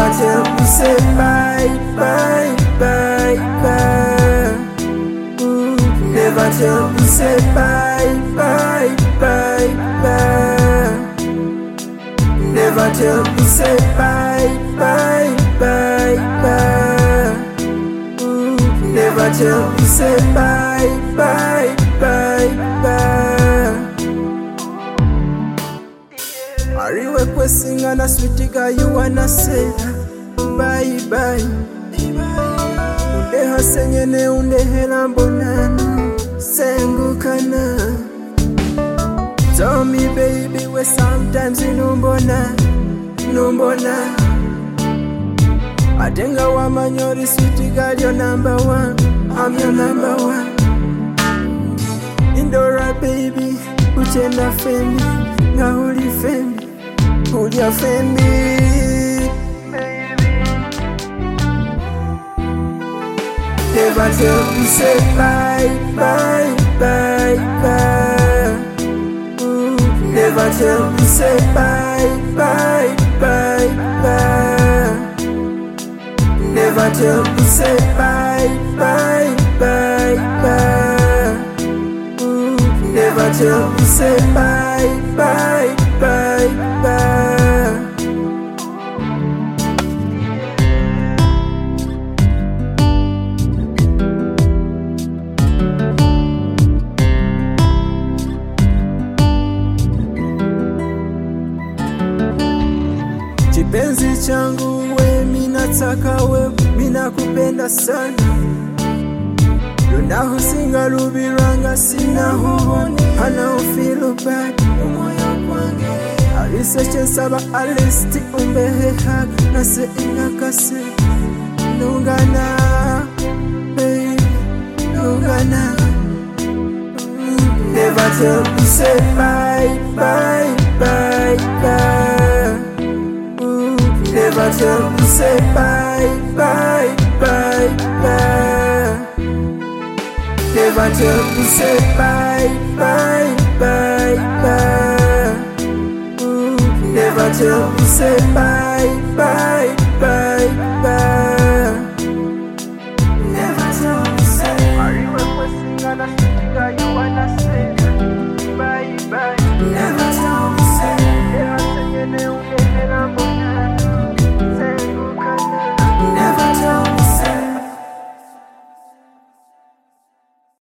Never tell me say bye, bye, bye, bye. Never tell me say bye, bye, bye, bye. Never tell me say bye, bye, bye, bye. Never tell me say bye, bye, bye, bye. Ariwe kwesinga na sweetie girl, you wanna say bye, bye. Undeha senyene undehela mbonani sengukana. Tell me baby where sometimes you numbona. Atenga wa manyori sweetie girl, you're number one, I'm your number one. Indora baby, uchenda fembi, nga uli fembi, ulia fembi. Never tell me say bye, bye, bye, bye. Never tell me say bye, bye, bye, bye. Never tell me say bye, bye, bye, bye. Never tell me say bye, bye, bye, bye. Kipenzi changu we, minataka we, minakupenda sana. Lunaho singa lubiranga sina huboni, hana ufeel bad umoya kwange. Aliseche nsaba alisti umbehe hag, nase inakase nungana, baby, nungana. Never tell me say bye, bye, bye, bye. Never tell me say bye, bye, bye, bye. Never tell me say bye, bye, bye, bye. Never tell me say bye, bye, bye, bye. Never tell me say. Are you a person gonna say? You wanna say?